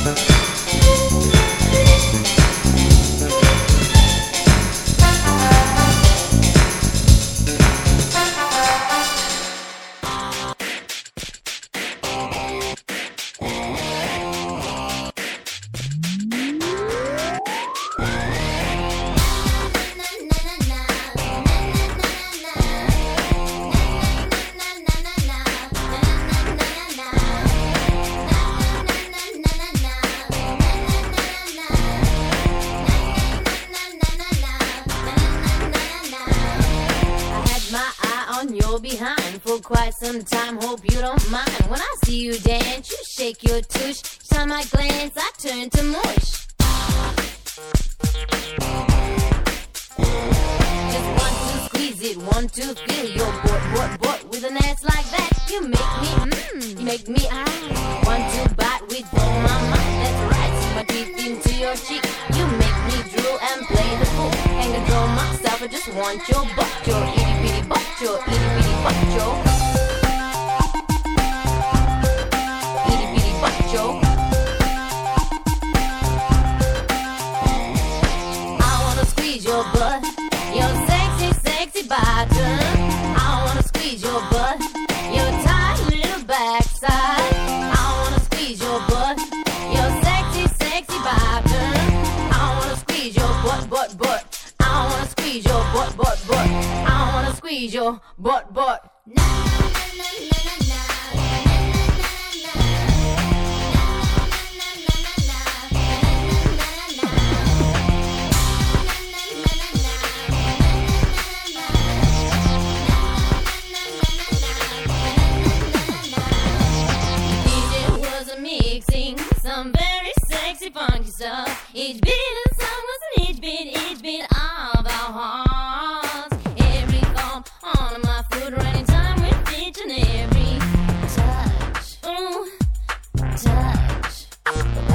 Some time, hope you don't mind. When I see you dance, you shake your tush. Each time I glance, I turn to mush. Just want to squeeze it, want to feel your butt with an ass like that. You make me want to bite with all my might. That's right, see my teeth into your cheek. You make me drool and play the fool. Can't control myself, I just want your butt, your itty bitty butt, your itty bitty butt, your. Your butt, your sexy, sexy bottom. I wanna squeeze your butt, your tight little backside. I wanna squeeze your butt, your sexy, sexy bottom. I wanna squeeze your butt. I wanna squeeze your butt. I wanna squeeze your butt. Na, na, na, na, na, na. Some very sexy funky stuff. Each beat of the song was an each beat of our hearts. Every thought on my foot, running time with each and every touch. Ooh, touch. I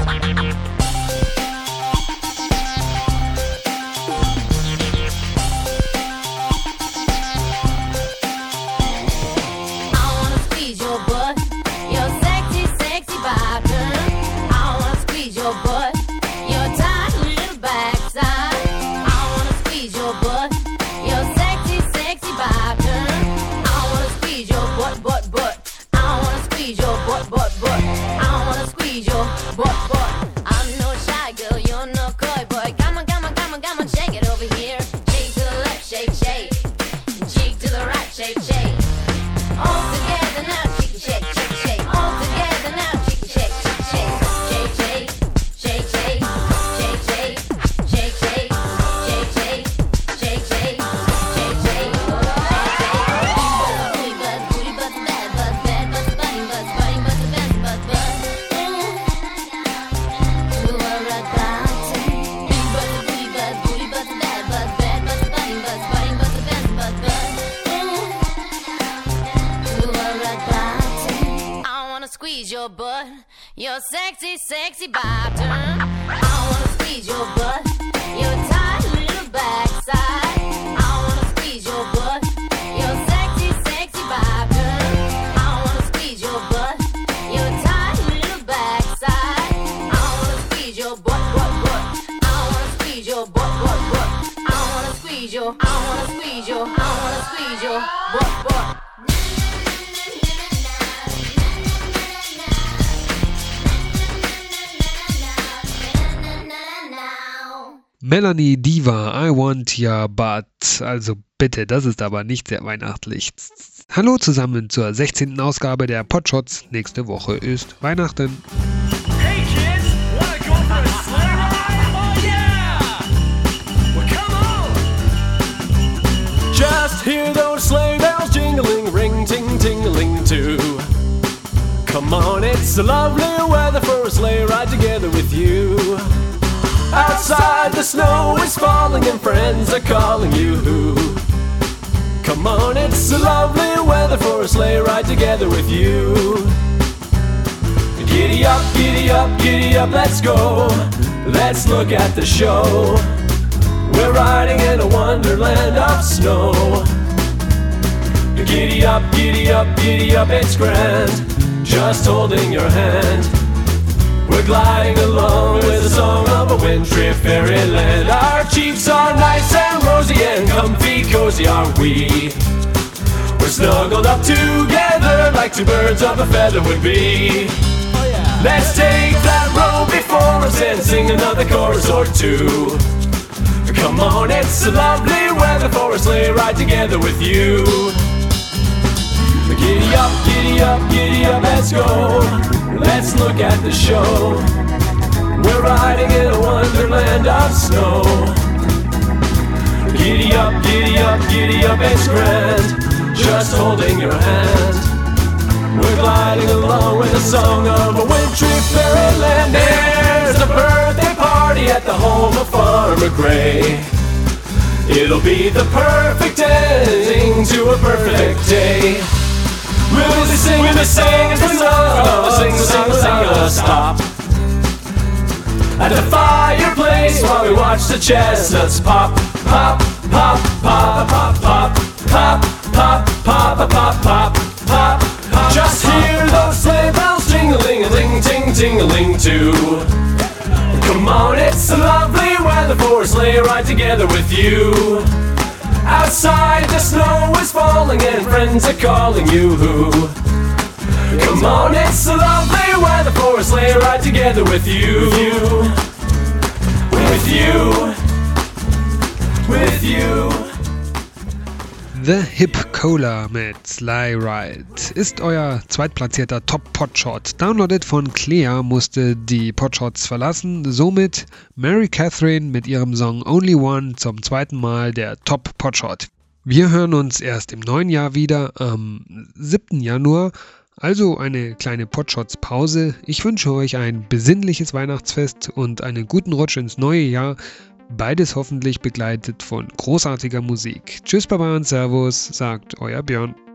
wanna squeeze your butt, your sexy, sexy bottom. Your butt, your tight little backside. I wanna squeeze your butt, your sexy, sexy bottom. I wanna squeeze your butt. I wanna squeeze your butt. I wanna squeeze your butt. I'm no shy girl, you're no coy boy. Come on, shake it over here. Shake to the left, shake. Cheek to the right, shake. All together now, shake. All together now, shake. Squeeze your butt, your sexy, sexy bottom. I wanna squeeze your butt, your tight little backside. I wanna squeeze your butt, your sexy, sexy bottom. I wanna squeeze your butt, your tight little backside. I wanna squeeze your butt. I wanna squeeze your butt. I wanna squeeze your butt. Melanie Diva, I want ya but. Also bitte, das ist aber nicht sehr weihnachtlich. Hallo zusammen zur 16. Ausgabe der Podshots. Nächste Woche ist Weihnachten. Hey kids, wanna go for a sleigh ride? Oh yeah! Well come on! Just hear those sleigh bells jingling, ring ting tingling too. Come on, it's a lovely weather for a sleigh ride together with you. Outside the snow is falling and friends are calling you. Come on, it's a lovely weather for a sleigh ride together with you. Giddy up, giddy up, giddy up, let's go. Let's look at the show. We're riding in a wonderland of snow. Giddy up, giddy up, giddy up, it's grand. Just holding your hand. We're gliding along with the song of a wintry fairyland. Our cheeks are nice and rosy and comfy cozy are we. We're snuggled up together like two birds of a feather would be. Let's take that road before us and sing another chorus or two. Come on, it's lovely weather for a sleigh ride together with you. Giddy up, giddy up, giddy up, let's go. Let's look at the show. We're riding in a wonderland of snow. Giddy up, giddy up, giddy up, it's grand, just holding your hand. We're gliding along with the song of a wintry fairyland. There's a birthday party at the home of Farmer Gray. It'll be the perfect ending to a perfect day. We'll be singing the song, sing, stop at the fireplace while we watch the chestnuts pop, pop, pop, pop, pop, pop, pop, pop, pop, pop, pop, pop. Just hear those sleigh bells jingling, a ting, ting, ting-a-ling too. Come on, it's a lovely weather for a sleigh ride together with you. Outside the snow is falling and friends are calling you. Come on, it's a lovely weather for a sleigh ride together with you. With you. With you. The Hip Cola mit Sleigh Ride ist euer zweitplatzierter Top-Potshot. Downloaded von Clea musste die Potshots verlassen, somit Mary Catherine mit ihrem Song Only One zum zweiten Mal der Top-Potshot. Wir hören uns erst im neuen Jahr wieder, am 7. Januar, also eine kleine Potshots-Pause. Ich wünsche euch ein besinnliches Weihnachtsfest und einen guten Rutsch ins neue Jahr. Beides hoffentlich begleitet von großartiger Musik. Tschüss, Baba und Servus, sagt euer Björn.